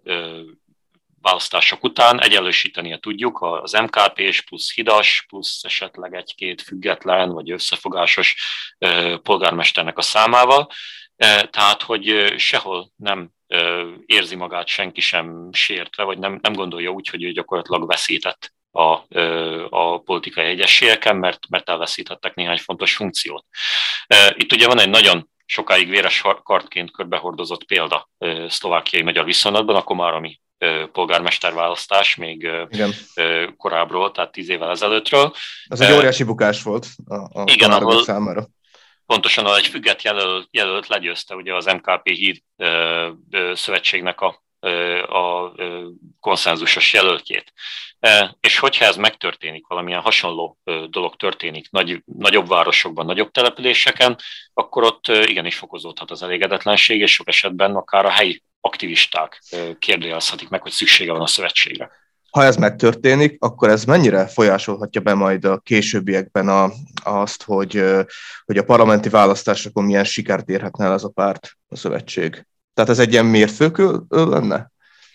választások után egyenlősítenie tudjuk az em ká pés plusz hidas, plusz esetleg egy-két független vagy összefogásos polgármesternek a számával. Tehát, hogy sehol nem érzi magát senki sem sértve, vagy nem, nem gondolja úgy, hogy ő gyakorlatilag veszített a, a politikai egyességeken, mert, mert elveszítettek néhány fontos funkciót. Itt ugye van egy nagyon sokáig véres kardként körbehordozott példa szlovákiai magyar viszonylatban, a komáromi polgármesterválasztás még igen. korábbról, tehát tíz évvel ezelőttről. Ez egy óriási bukás volt a, a igen, ahol, számára. Pontosan, ahol egy függet jelölt, jelölt legyőzte ugye az em ká pé híd ö, ö, szövetségnek a, ö, a ö, konszenzusos jelöltjét. E, és hogyha ez megtörténik, valamilyen hasonló ö, dolog történik nagy, nagyobb városokban, nagyobb településeken, akkor ott ö, igenis fokozódhat az elégedetlenség, és sok esetben akár a helyi aktivisták ö, kérdőjelezhetik meg, hogy szüksége van a szövetségre. Ha ez megtörténik, akkor ez mennyire folyásolhatja be majd a későbbiekben a, azt, hogy, hogy a parlamenti választásokon milyen sikert érhetne el ez a párt, a szövetség? Tehát ez egy ilyen mérföldkő lenne?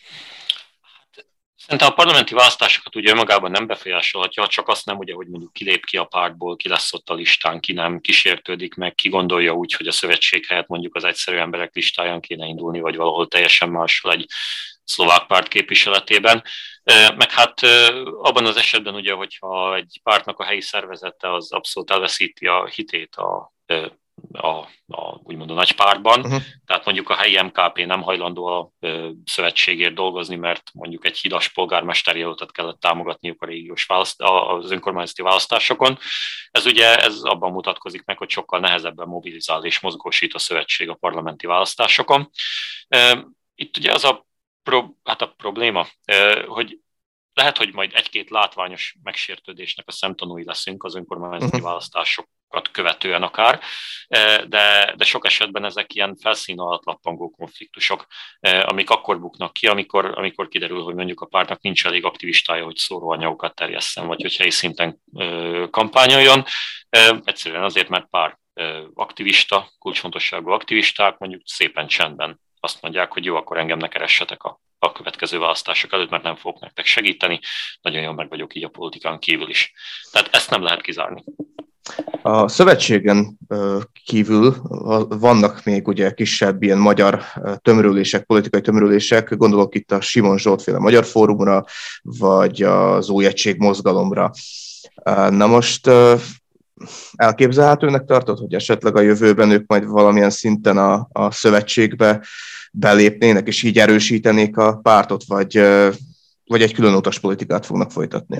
Szerintem a parlamenti választásokat ugye önmagában nem befolyásolhatja, csak azt nem, ugye, hogy mondjuk kilép ki a pártból, ki lesz ott a listán, ki nem kísértődik meg, ki gondolja úgy, hogy a szövetség helyett mondjuk az egyszerű emberek listáján kéne indulni, vagy valahol teljesen máshol egy szlovák párt képviseletében. Meg hát abban az esetben ugye, hogyha egy pártnak a helyi szervezete az abszolút elveszíti a hitét a, a, a úgymond a nagy pártban, uh-huh. tehát mondjuk a helyi em ká pé nem hajlandó a szövetségért dolgozni, mert mondjuk egy hidas polgármester jelöltet kellett támogatniuk a régiós választ, az önkormányzati választásokon. Ez ugye ez abban mutatkozik meg, hogy sokkal nehezebben mobilizál és mozgósít a szövetség a parlamenti választásokon. Itt ugye az a Pro, hát a probléma, hogy lehet, hogy majd egy-két látványos megsértődésnek a szemtanúi leszünk az önkormányzati uh-huh. választásokat követően akár, de, de sok esetben ezek ilyen felszín alatt lappangó konfliktusok, amik akkor buknak ki, amikor, amikor kiderül, hogy mondjuk a pártnak nincs elég aktivistája, hogy szóróanyagokat terjesszen, vagy hogy helyi szinten kampányoljon. Egyszerűen azért, mert pár aktivista, kulcsfontosságú aktivisták mondjuk szépen csendben azt mondják, hogy jó, akkor engem ne keressetek a, a következő választások előtt, mert nem fogok nektek segíteni. Nagyon jól meg vagyok így a politikán kívül is. Tehát ezt nem lehet kizárni. A szövetségen kívül vannak még ugye kisebb ilyen magyar tömörülések, politikai tömörülések, gondolok itt a Simon Zsoltféle Magyar Fórumra, vagy az Új Egység Mozgalomra. Na most elképzelhetőnek tartod, hogy esetleg a jövőben ők majd valamilyen szinten a, a szövetségbe belépnének, és így erősítenék a pártot, vagy, vagy egy külön utas politikát fognak folytatni?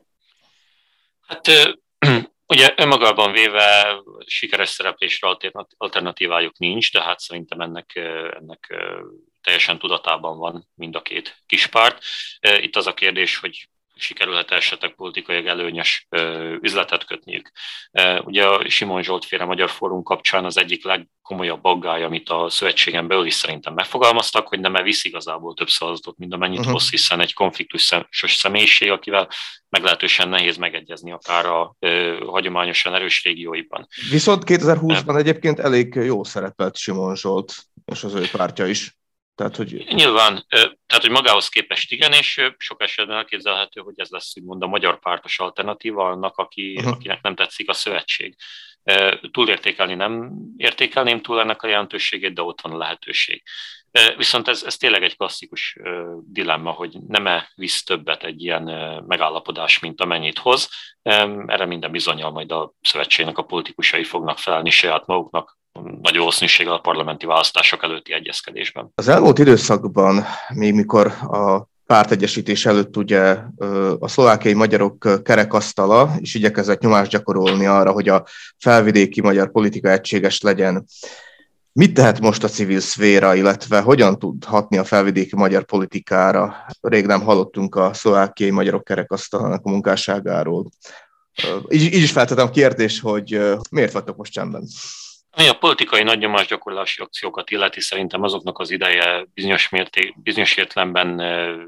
Hát ugye önmagában véve sikeres szereplésre alternatívájuk nincs, de hát szerintem ennek, ennek teljesen tudatában van mind a két kispárt. Itt az a kérdés, hogy sikerülhet esetleg politikai előnyös ö, üzletet kötniük. E, ugye a Simon Zsolt-féle Magyar Fórum kapcsán az egyik legkomolyabb aggály, amit a szövetségen belül is szerintem megfogalmaztak, hogy nem visz igazából több szavazatot, mint amennyit uh-huh. hoz, hiszen egy konfliktusos személyiség, akivel meglehetősen nehéz megegyezni akár a ö, hagyományosan erős régióiban. Viszont kétezer-húszban e, egyébként elég jó szerepelt Simon Zsolt És az ő pártja is. Tehát, hogy... Nyilván, tehát, hogy magához képest igen, és sok esetben elképzelhető, hogy ez lesz úgymond a magyar pártos alternatíva annak, aki, uh-huh. akinek nem tetszik a szövetség. Túlértékelni nem értékelném túl ennek a jelentőségét, de ott van a lehetőség. Viszont ez, ez tényleg egy klasszikus dilemma, hogy nem-e visz többet egy ilyen megállapodás, mint amennyit hoz. Erre minden bizonnyal majd a szövetségnek a politikusai fognak felelni saját maguknak nagy valószínűséggel a parlamenti választások előtti egyezkedésben. Az elmúlt időszakban, még mikor a pártegyesítés előtt ugye a szlovákiai magyarok kerekasztala is igyekezett nyomást gyakorolni arra, hogy a felvidéki magyar politika egységes legyen. Mit tehet most a civil szféra, illetve hogyan tud hatni a felvidéki magyar politikára? Rég nem hallottunk a szlovákiai magyarok kerekasztalának a munkásságáról. Így, így is feltettem a kérdés, hogy miért vagytok most csendben? Ami a politikai nagy nyomásgyakorlási akciókat illeti, szerintem azoknak az ideje bizonyos, mérték, bizonyos értelemben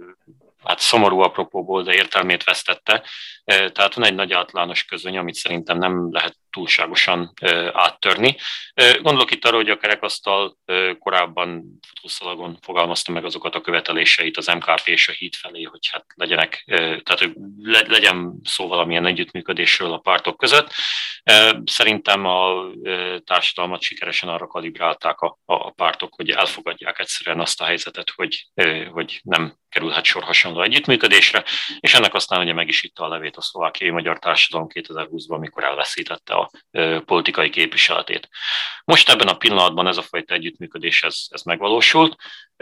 hát szomorú apropóból, de értelmét vesztette. Tehát van egy nagy általános közöny, amit szerintem nem lehet túlságosan áttörni. Gondolok itt arra, hogy a kerekasztal korábban futószalagon fogalmazta meg azokat a követeléseit az em ká pé és a híd felé, hogy hát legyenek, tehát hogy legyen szó valamilyen együttműködésről a pártok között. Szerintem a társadalmat sikeresen arra kalibrálták a, a pártok, hogy elfogadják egyszerűen azt a helyzetet, hogy, hogy nem kerülhet sor hasonló együttműködésre, és ennek aztán ugye meg is itta a levét a szlovákiai magyar társadalom kétezer-húszban, amikor elveszítette a politikai képviseletét. Most ebben a pillanatban ez a fajta együttműködés ez, ez megvalósult.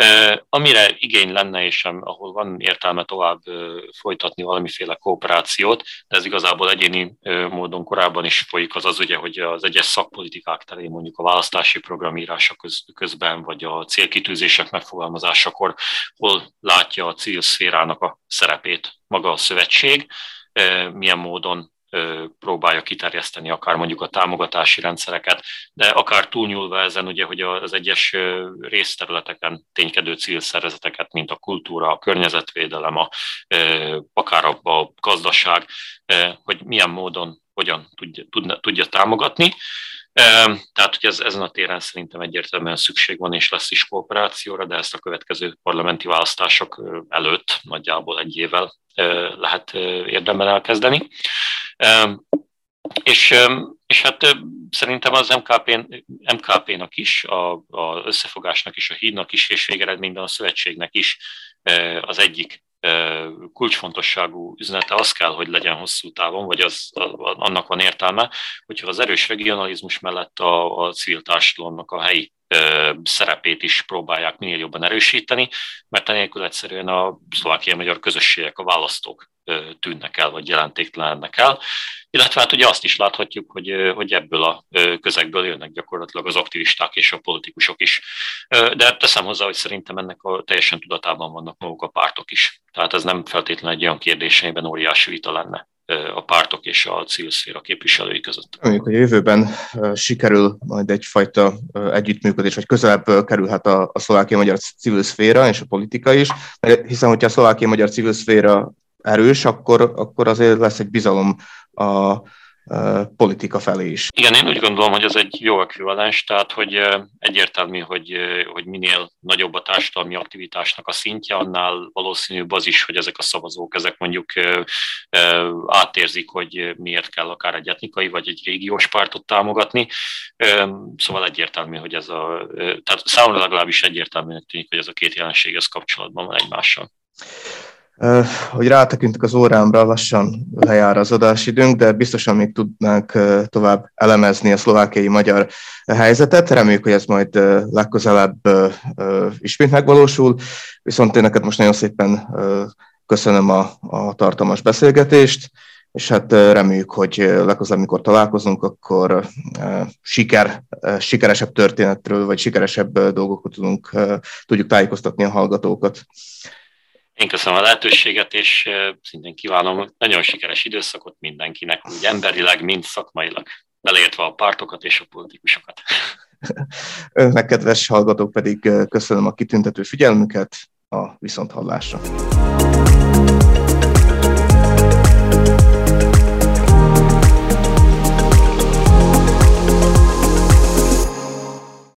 Amire igény lenne, és ahol van értelme tovább folytatni valamiféle kooperációt, de ez igazából egyéni módon korábban is folyik, az az ugye, hogy az egyes szakpolitikák terén mondjuk a választási programírása köz, közben, vagy a célkitűzések megfogalmazásakor, hol látja a civil szférának a szerepét maga a szövetség, milyen módon próbálja kiterjeszteni akár mondjuk a támogatási rendszereket, de akár túlnyúlva ezen ugye, hogy az egyes részterületeken ténykedő civil szervezeteket, mint a kultúra, a környezetvédelem, a, akár a, a gazdaság, hogy milyen módon, hogyan tudja, tudja, tudja támogatni. Tehát, hogy ez, ezen a téren szerintem egyértelműen szükség van, és lesz is kooperációra, de ezt a következő parlamenti választások előtt nagyjából egy évvel lehet érdemben elkezdeni. És, és hát szerintem az em ká pé, em ká pénak is, az összefogásnak is, a hídnak is, és végeredményben a szövetségnek is az egyik kulcsfontosságú üzenete az kell, hogy legyen hosszú távon, vagy az, annak van értelme, hogyha az erős regionalizmus mellett a, a civil társadalomnak a helyi ö, szerepét is próbálják minél jobban erősíteni, mert enélkül egyszerűen a szlovákiai magyar közösségek, a választók ö, tűnnek el, vagy jelentéktelennek el. Illetve hát ugye azt is láthatjuk, hogy, hogy ebből a közegből jönnek gyakorlatilag az aktivisták és a politikusok is. De teszem hozzá, hogy szerintem ennek a teljesen tudatában vannak maguk a pártok is. Tehát ez nem feltétlenül egy olyan kérdés, amiben óriási vita lenne a pártok és a civil szféra képviselői között. Reméljük, hogy a jövőben sikerül majd egyfajta együttműködés, vagy közelebb kerülhet a, a szlovákiai magyar civil szféra és a politika is, hiszen hogyha a szlovákiai magyar civil szféra erős, akkor, akkor azért lesz egy bizalom a, a politika felé is. Igen, én úgy gondolom, hogy ez egy jó ekvivalens, tehát hogy egyértelmű, hogy, hogy minél nagyobb a társadalmi aktivitásnak a szintje, annál valószínűbb az is, hogy ezek a szavazók, ezek mondjuk átérzik, hogy miért kell akár egy etnikai vagy egy régiós pártot támogatni. Szóval egyértelmű, hogy ez a, tehát számomra legalábbis egyértelműnek tűnik, hogy ez a két jelenség ez kapcsolatban van egymással. Uh, hogy rátekintünk az órámra, lassan lejár az adásidőnk, de biztosan még tudnánk uh, tovább elemezni a szlovákiai magyar helyzetet. Reméljük, hogy ez majd uh, legközelebb uh, uh, ismét megvalósul. Viszont én neked most nagyon szépen uh, köszönöm a, a tartalmas beszélgetést, és hát uh, reméljük, hogy uh, legközelebb, amikor találkozunk, akkor uh, siker, uh, sikeresebb történetről, vagy sikeresebb uh, dolgokat tudunk, uh, tudjuk tájékoztatni a hallgatókat. Én köszönöm a lehetőséget, és szintén kívánom nagyon sikeres időszakot mindenkinek, úgy emberileg, mind szakmailag, beleértve a pártokat és a politikusokat. Önnek, kedves hallgatók, pedig köszönöm a kitüntető figyelmüket, a viszonthallásra.